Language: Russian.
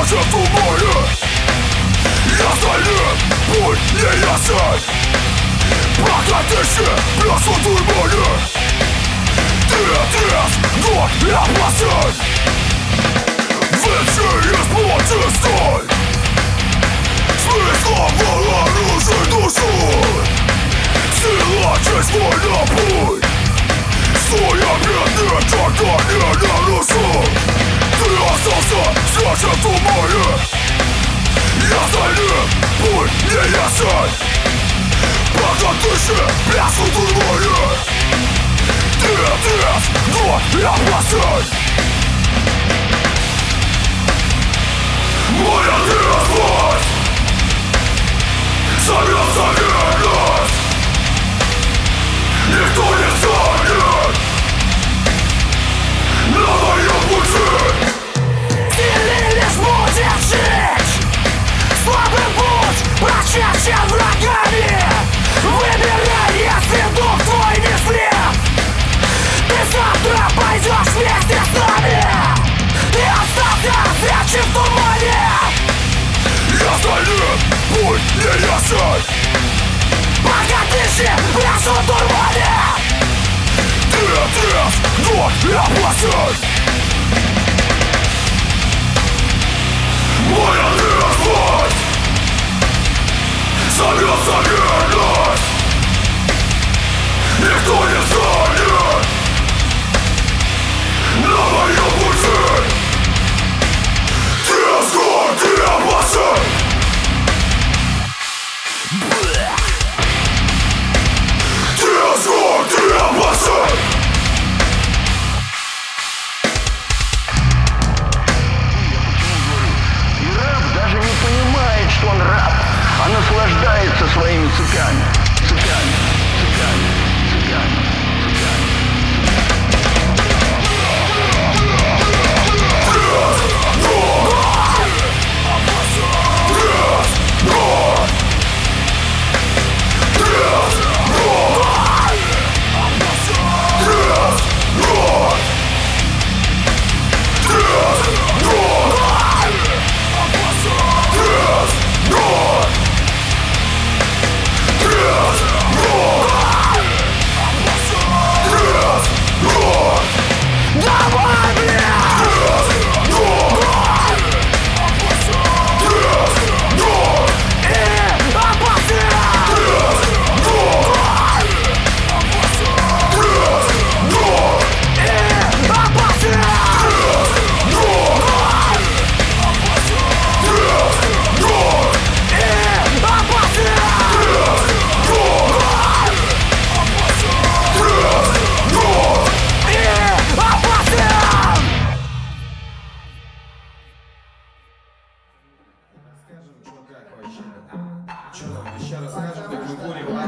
Страшен в тумане. Я залит, путь не ясен. Пока тысячи плясут в тумане. Ты отрез, год и опасен. Выше из плоти сталь. Смыслом вооружен душу. Сила, честь, воля, путь. Своя бедная черта не нарушу. Ты остался страшен в тумане. Я залит, путь не ясен. Пока тысячи плясут в тумане. Ты отрез, год и опасен. Моя трезвость зовется верность. Никто не станет на моем пути. Сильный лишь будет жить. Слабый путь прочерчен врагами. Выбирай, если дух твой не слеп. Ты завтра пойдешь вместе с нами. Ты остался зрячим в тумане. Я залит, путь не ясен. Пока тысячи пляшут в тумане. Ты отрез, год и опасен. Моя трезвость зовется верность. Никто не станет на моем пути. Трезво, ты опасен. Трезво, ты опасен. И раб даже не понимает, что он раб, а наслаждается своими цепями. Цепями, цепями, цепями, цепями. Давай, блядь! Расскажем, что как вообще. Что там еще расскажем, как мы курим.